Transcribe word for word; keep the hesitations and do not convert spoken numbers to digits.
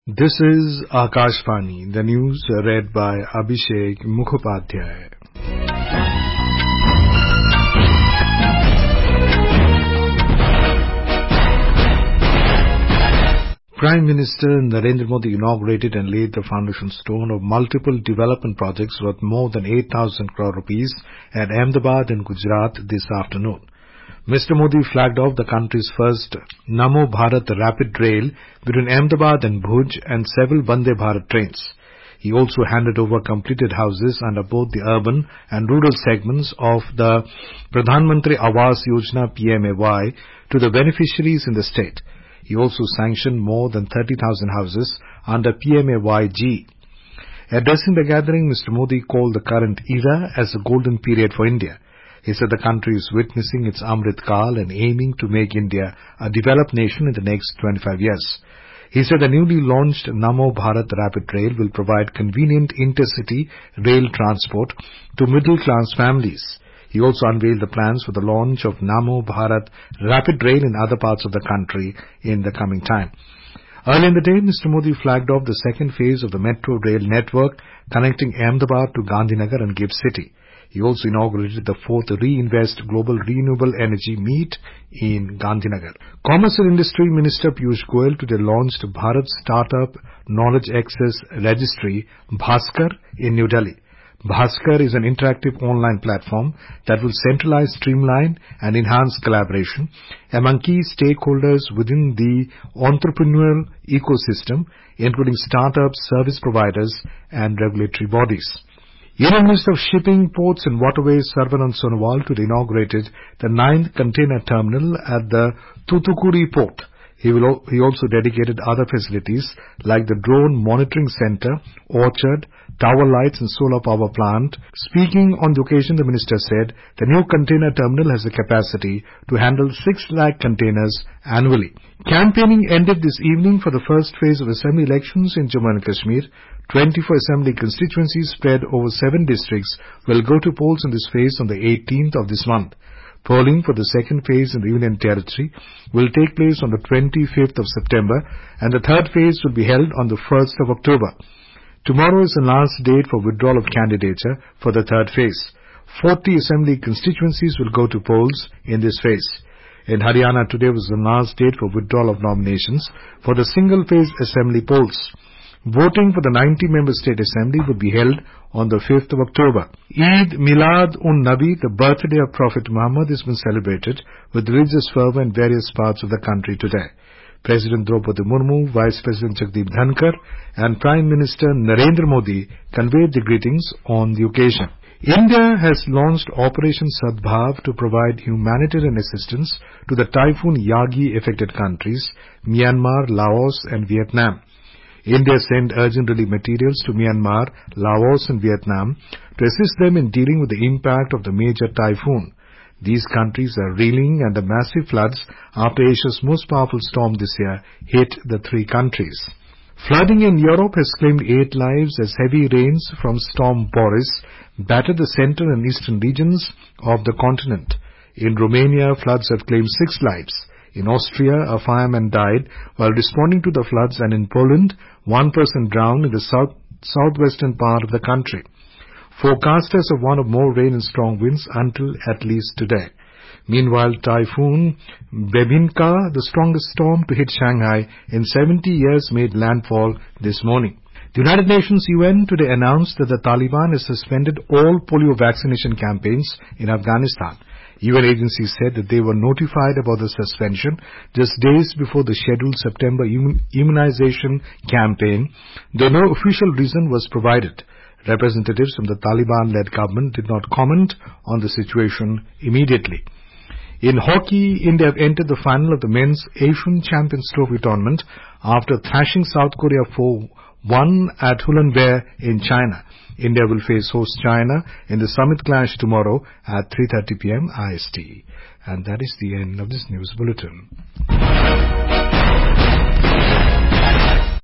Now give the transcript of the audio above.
This is Akashvani, the news read by Abhishek Mukhopadhyay. Prime Minister Narendra Modi inaugurated and laid the foundation stone of multiple development projects worth more than eight thousand crore rupees at Ahmedabad in Gujarat this afternoon. Mister Modi flagged off the country's first Namo Bharat rapid rail between Ahmedabad and Bhuj and several Vande Bharat trains. He also handed over completed houses under both the urban and rural segments of the Pradhan Mantri Awas Yojana P M A Y to the beneficiaries in the state. He also sanctioned more than thirty thousand houses under P M A Y G. Addressing the gathering, Mister Modi called the current era as a golden period for India. He said the country is witnessing its Amrit Kaal and aiming to make India a developed nation in the next twenty-five years. He said the newly launched Namo Bharat Rapid Rail will provide convenient intercity rail transport to middle-class families. He also unveiled the plans for the launch of Namo Bharat Rapid Rail in other parts of the country in the coming time. Earlier in the day, Mister Modi flagged off the second phase of the metro rail network connecting Ahmedabad to Gandhinagar and GIFT City. He also inaugurated the fourth Reinvest Global Renewable Energy Meet in Gandhinagar. Commerce and Industry Minister Piyush Goyal today launched Bharat Startup Knowledge Access Registry, Bhaskar, in New Delhi. Bhaskar is an interactive online platform that will centralize, streamline and enhance collaboration among key stakeholders within the entrepreneurial ecosystem, including startups, service providers and regulatory bodies. Union Minister of Shipping, Ports and Waterways Sarvanand Sonowal today inaugurated the ninth container terminal at the Thoothukudi port. He, will, he also dedicated other facilities like the drone monitoring center, orchard, tower lights and solar power plant. Speaking on the occasion, the minister said the new container terminal has the capacity to handle six lakh containers annually. Campaigning ended this evening for the first phase of assembly elections in Jammu and Kashmir. twenty-four assembly constituencies spread over seven districts will go to polls in this phase on the eighteenth of this month. Polling for the second phase in the Union Territory will take place on the twenty-fifth of September and the third phase will be held on the first of October. Tomorrow is the last date for withdrawal of candidature for the third phase. forty assembly constituencies will go to polls in this phase. In Haryana, today was the last date for withdrawal of nominations for the single-phase assembly polls. Voting for the ninety-member state assembly will be held on the fifth of October. Eid Milad-un-Nabi, the birthday of Prophet Muhammad, has been celebrated with religious fervor in various parts of the country today. President Draupadi Murmu, Vice President Jagdeep Dhankar and Prime Minister Narendra Modi conveyed the greetings on the occasion. India has launched Operation Sadbhav to provide humanitarian assistance to the Typhoon Yagi affected countries, Myanmar, Laos and Vietnam. India sent urgent relief materials to Myanmar, Laos and Vietnam to assist them in dealing with the impact of the major typhoon. These countries are reeling under massive floods after Asia's most powerful storm this year hit the three countries. Flooding in Europe has claimed eight lives as heavy rains from Storm Boris battered the central and eastern regions of the continent. In Romania, floods have claimed six lives. In Austria, a fireman died while responding to the floods, and in Poland, one person drowned in the south southwestern part of the country. Forecasters have warned of more rain and strong winds until at least today. Meanwhile, Typhoon Bebinka, the strongest storm to hit Shanghai in seventy years, made landfall this morning. The United Nations U N today announced that the Taliban has suspended all polio vaccination campaigns in Afghanistan. U N agencies said that they were notified about the suspension just days before the scheduled September immunization campaign, though no official reason was provided. Representatives from the Taliban-led government did not comment on the situation immediately. In hockey, India have entered the final of the men's Asian Champions Trophy tournament after thrashing South Korea four one at Hulunbuir in China. India will face host China in the summit clash tomorrow at three thirty p m I S T. And that is the end of this news bulletin.